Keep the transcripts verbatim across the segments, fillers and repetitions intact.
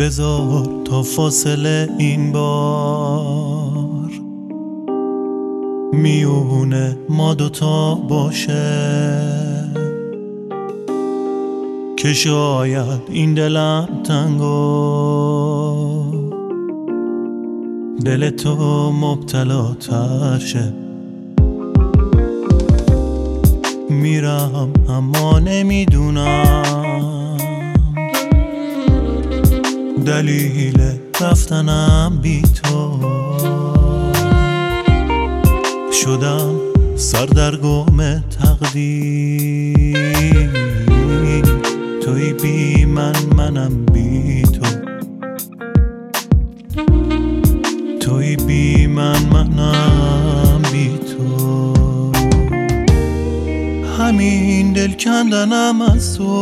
بذار تا فاصله این بار میونه ما دوتا باشه، که شاید این دلم تنگو دل تو مبتلا تر شه. میرم اما نمیدونم دلیل رفتنم بی تو، شدم سردرگم تقدیر، توی بی من منم بی تو، توی بی من منم بی تو. همین دل کندنم از تو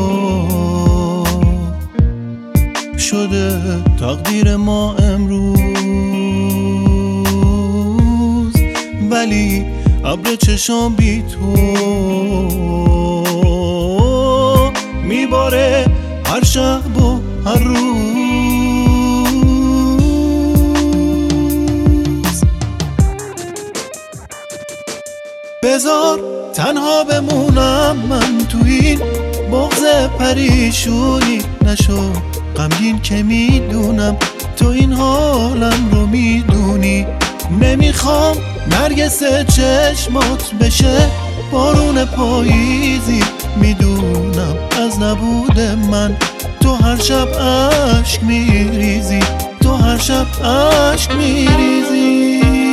شده تقدیر ما امروز، ولی ابر چشام بی تو میباره هر شب و هر روز. بذار تنها بمونم من تو این بغض پریشونی، نشو غمگین که میدونم تو این حالم رو میدونی. نمیخوام نرگس چشمات بشه بارون پاییزی، میدونم از نبود من تو هر شب عشق میریزی، تو هر شب عشق میریزی.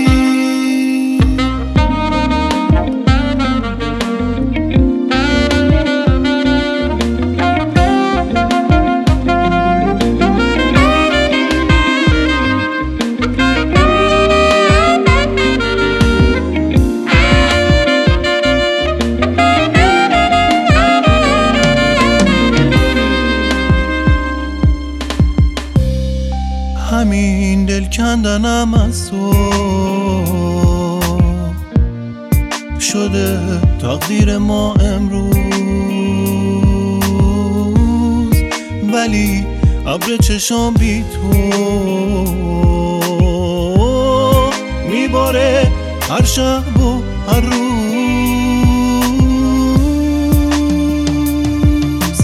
همین دل کندنم از تو شده تقدیر ما امروز، ولی ابر چشام بی تو میباره هر شب و هر روز.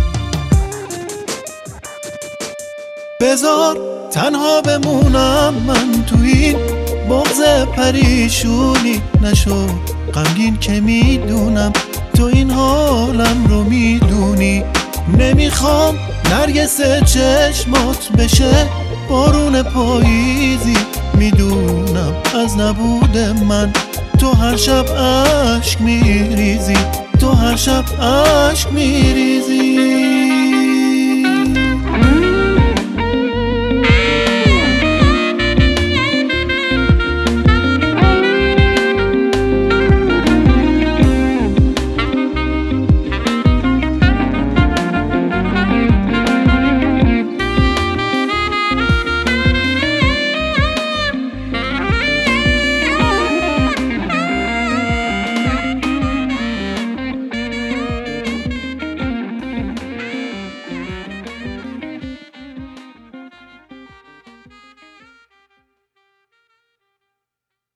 بذار تنها بمونم من تو این بغض پریشونی، نشو غمگین که میدونم تو این حالم رو میدونی. نمیخوام نرگس چشمات بشه بارون پاییزی، میدونم از نبود من تو هر شب عشق میریزی، تو هر شب عشق میریزی.